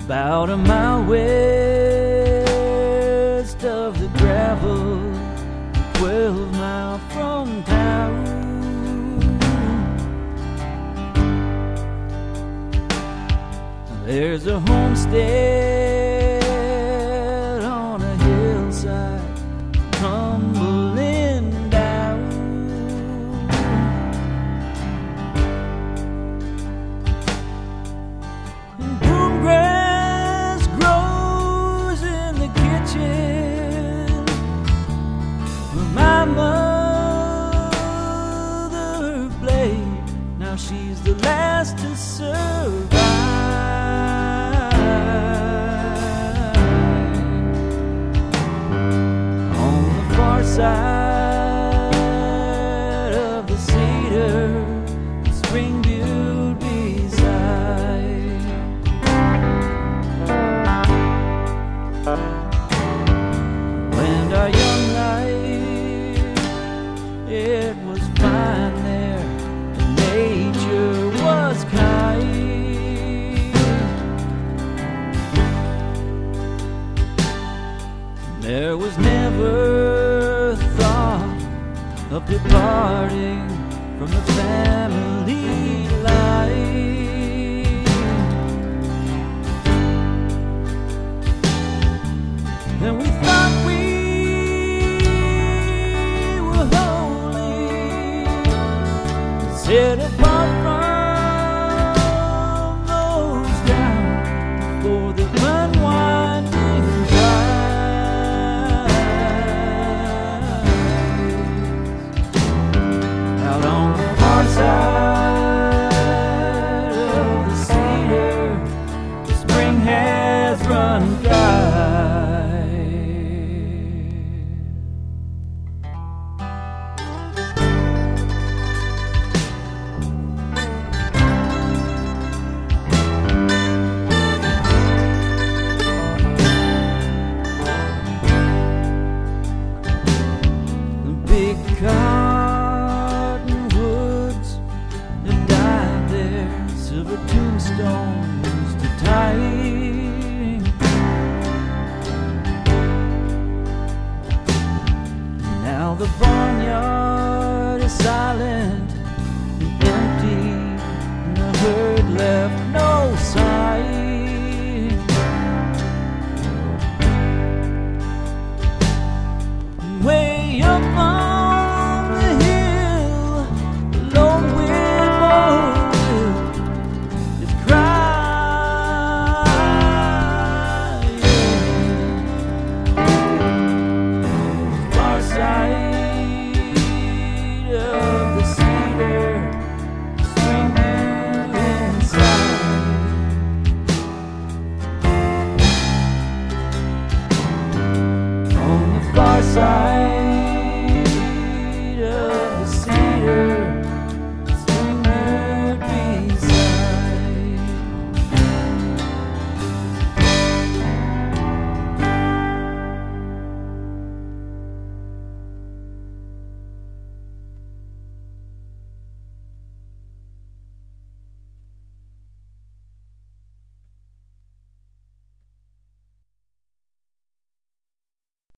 about a mile west of the gravel, 12 miles from town. There's a homestead on a hillside tumbling down. Broomgrass grows in the kitchen where my mother played. Now she's the last to survive. Side of the cedar, spring viewed beside. When our young life, it was fine there, and nature was kind. There was never of departing from the family